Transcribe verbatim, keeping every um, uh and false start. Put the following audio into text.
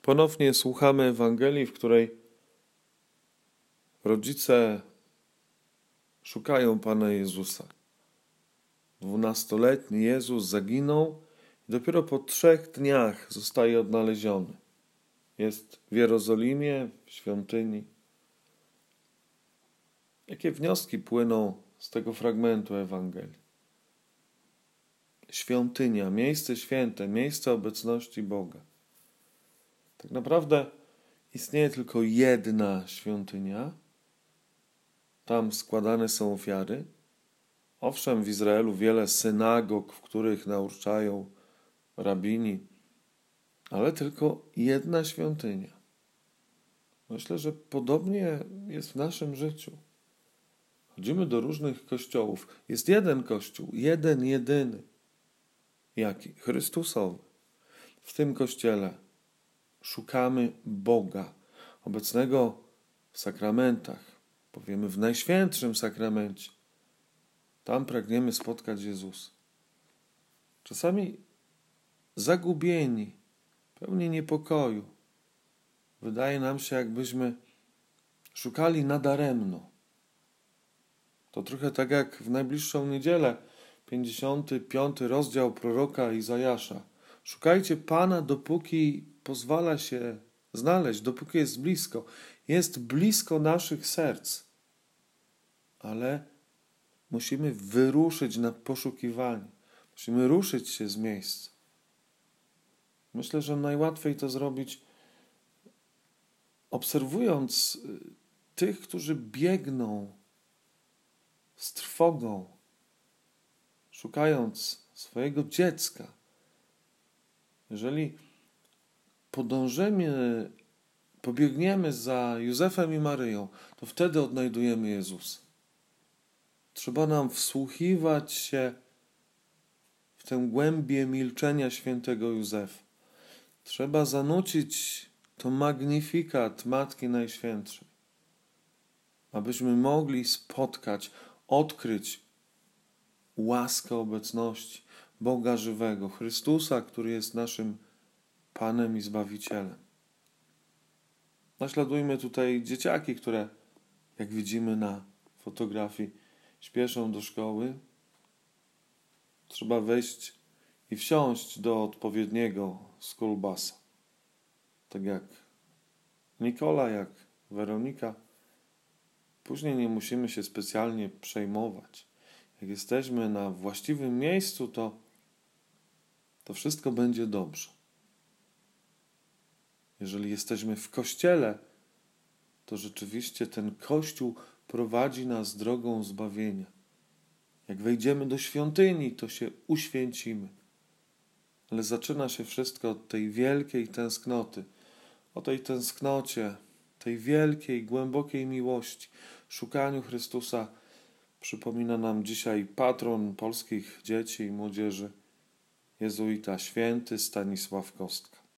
Ponownie słuchamy Ewangelii, w której rodzice szukają Pana Jezusa. Dwunastoletni Jezus zaginął i dopiero po trzech dniach zostaje odnaleziony. Jest w Jerozolimie, w świątyni. Jakie wnioski płyną z tego fragmentu Ewangelii? Świątynia, miejsce święte, miejsce obecności Boga. Tak naprawdę istnieje tylko jedna świątynia. Tam składane są ofiary. Owszem, w Izraelu wiele synagog, w których nauczają rabini, ale tylko jedna świątynia. Myślę, że podobnie jest w naszym życiu. Chodzimy do różnych kościołów. Jest jeden kościół, jeden, jedyny. Jaki? Chrystusowy. W tym kościele szukamy Boga, obecnego w sakramentach, powiemy w Najświętszym Sakramencie. Tam pragniemy spotkać Jezusa. Czasami zagubieni, pełni niepokoju. Wydaje nam się, jakbyśmy szukali nadaremno. To trochę tak jak w najbliższą niedzielę, pięćdziesiąty piąty rozdział proroka Izajasza. Szukajcie Pana, dopóki pozwala się znaleźć, dopóki jest blisko. Jest blisko naszych serc. Ale musimy wyruszyć na poszukiwanie. Musimy ruszyć się z miejsca. Myślę, że najłatwiej to zrobić obserwując tych, którzy biegną z trwogą, szukając swojego dziecka. Jeżeli podążymy, pobiegniemy za Józefem i Maryją, to wtedy odnajdujemy Jezusa. Trzeba nam wsłuchiwać się w tę głębię milczenia świętego Józefa. Trzeba zanucić to magnifikat Matki Najświętszej, abyśmy mogli spotkać, odkryć łaskę obecności Boga żywego, Chrystusa, który jest naszym Panem i Zbawicielem. Naśladujmy tutaj dzieciaki, które, jak widzimy na fotografii, śpieszą do szkoły. Trzeba wejść i wsiąść do odpowiedniego schoolbusa. Tak jak Nikola, jak Weronika. Później nie musimy się specjalnie przejmować. Jak jesteśmy na właściwym miejscu, to, to wszystko będzie dobrze. Jeżeli jesteśmy w kościele, to rzeczywiście ten Kościół prowadzi nas drogą zbawienia. Jak wejdziemy do świątyni, to się uświęcimy. Ale zaczyna się wszystko od tej wielkiej tęsknoty. O tej tęsknocie, tej wielkiej, głębokiej miłości, szukaniu Chrystusa przypomina nam dzisiaj patron polskich dzieci i młodzieży, jezuita święty Stanisław Kostka.